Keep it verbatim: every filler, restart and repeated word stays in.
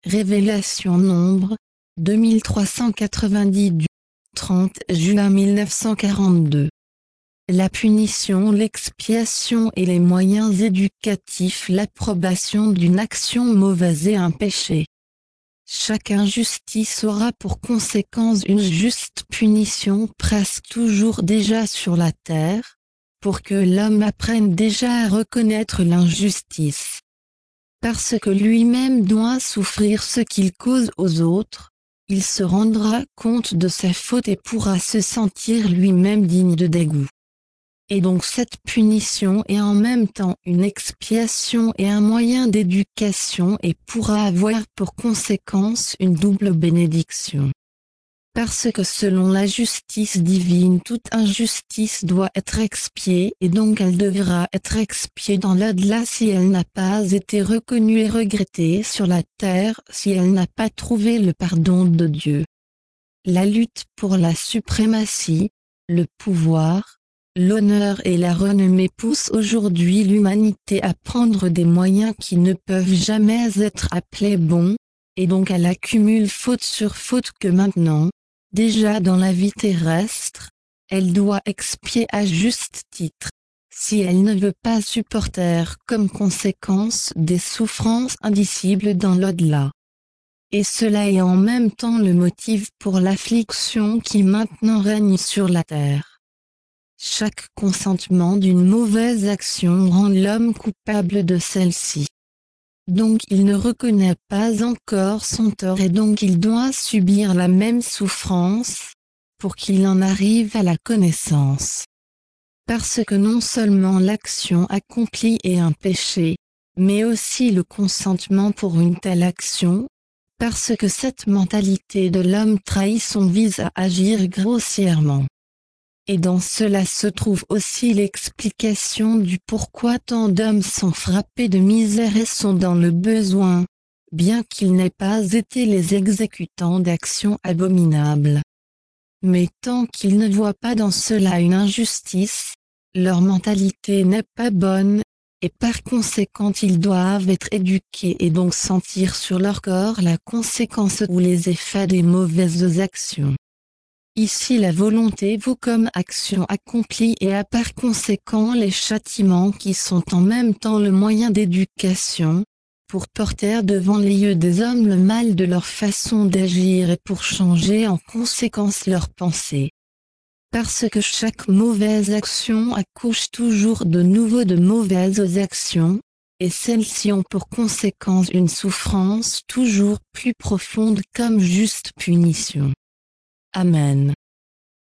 Révélation Nombre, deux mille trois cent quatre-vingt-dix du trente juin mille neuf cent quarante-deux. La punition, l'expiation et les moyens éducatifs, l'approbation d'une action mauvaise et un péché. Chaque injustice aura pour conséquence une juste punition, presque toujours déjà sur la terre, pour que l'homme apprenne déjà à reconnaître l'injustice. Parce que lui-même doit souffrir ce qu'il cause aux autres, il se rendra compte de sa faute et pourra se sentir lui-même digne de dégoût. Et donc cette punition est en même temps une expiation et un moyen d'éducation et pourra avoir pour conséquence une double bénédiction. Parce que selon la justice divine, toute injustice doit être expiée et donc elle devra être expiée dans l'au-delà si elle n'a pas été reconnue et regrettée sur la terre, si elle n'a pas trouvé le pardon de Dieu. La lutte pour la suprématie, le pouvoir, l'honneur et la renommée pousse aujourd'hui l'humanité à prendre des moyens qui ne peuvent jamais être appelés bons, et donc elle accumule faute sur faute que maintenant, déjà dans la vie terrestre, elle doit expier à juste titre, si elle ne veut pas supporter comme conséquence des souffrances indicibles dans l'au-delà. Et cela est en même temps le motif pour l'affliction qui maintenant règne sur la terre. Chaque consentement d'une mauvaise action rend l'homme coupable de celle-ci. Donc il ne reconnaît pas encore son tort et donc il doit subir la même souffrance, pour qu'il en arrive à la connaissance. Parce que non seulement l'action accomplie est un péché, mais aussi le consentement pour une telle action, parce que cette mentalité de l'homme trahison vise à agir grossièrement. Et dans cela se trouve aussi l'explication du pourquoi tant d'hommes sont frappés de misère et sont dans le besoin, bien qu'ils n'aient pas été les exécutants d'actions abominables. Mais tant qu'ils ne voient pas dans cela une injustice, leur mentalité n'est pas bonne, et par conséquent ils doivent être éduqués et donc sentir sur leur corps la conséquence ou les effets des mauvaises actions. Ici la volonté vaut comme action accomplie et a par conséquent les châtiments qui sont en même temps le moyen d'éducation, pour porter devant les yeux des hommes le mal de leur façon d'agir et pour changer en conséquence leurs pensées. Parce que chaque mauvaise action accouche toujours de nouveau de mauvaises actions, et celles-ci ont pour conséquence une souffrance toujours plus profonde comme juste punition. Amen.